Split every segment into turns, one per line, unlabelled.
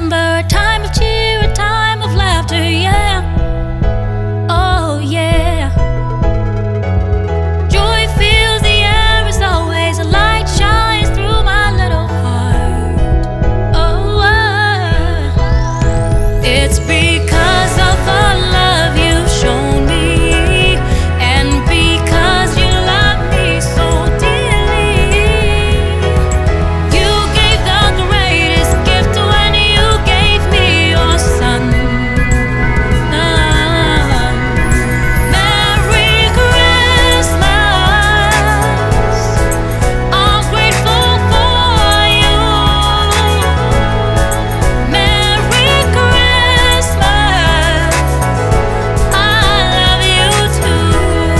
remember a time of cheer, a time of laughter, yeah. Oh, yeah. Joy fills the air as always, a light shines through my little heart. Oh, it's because of the love you've shown me, and because you love me so dearly. You gave the greatest gift when you gave me your son. Merry Christmas, I'm grateful for you. Merry Christmas, I love you too.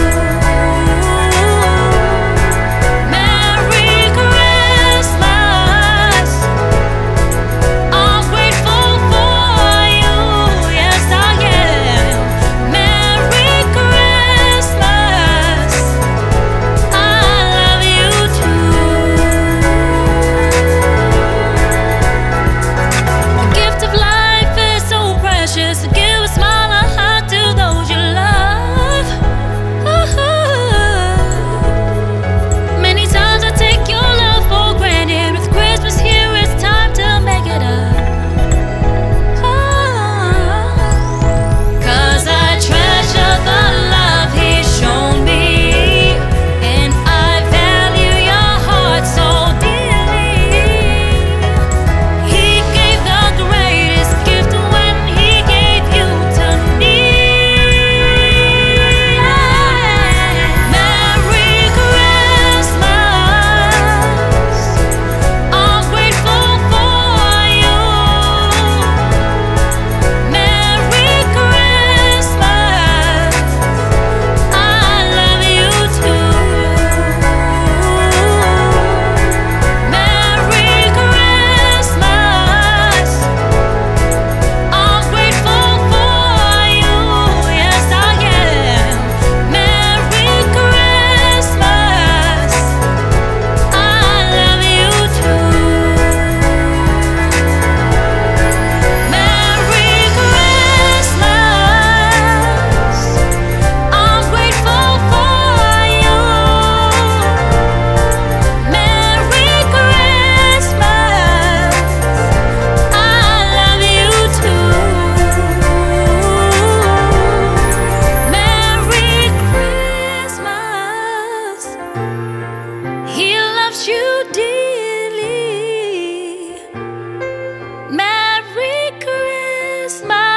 Merry Christmas, I'm grateful for you. Yes, I am. Merry Christmas, I love you too. The gift of life is so precious. Give a smile, a heart to those you love. Many times I take your love for granted. With Christmas here, it's time to make it up. 'Cause I treasure the love He's shown me, and I value your heart so dearly. He gave the greatest gift when He gave you to me. Merry Christmas, I'm grateful for you. Merry Christmas, I love you too. Merry Christmas, I'm grateful for you. Yes, I am. Merry Christmas, I love you too. Merry Christmas, I'm grateful for you. Merry Christmas, I love you too. Merry Christmas, He loves you dearly. Merry Christmas.